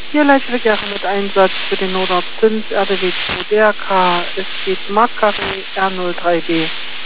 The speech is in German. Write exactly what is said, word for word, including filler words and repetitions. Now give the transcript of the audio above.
Hier leite gerne mit Einsatz für den Nordort fünf R D W zwei D R K. Es geht Marktkarre R null drei B.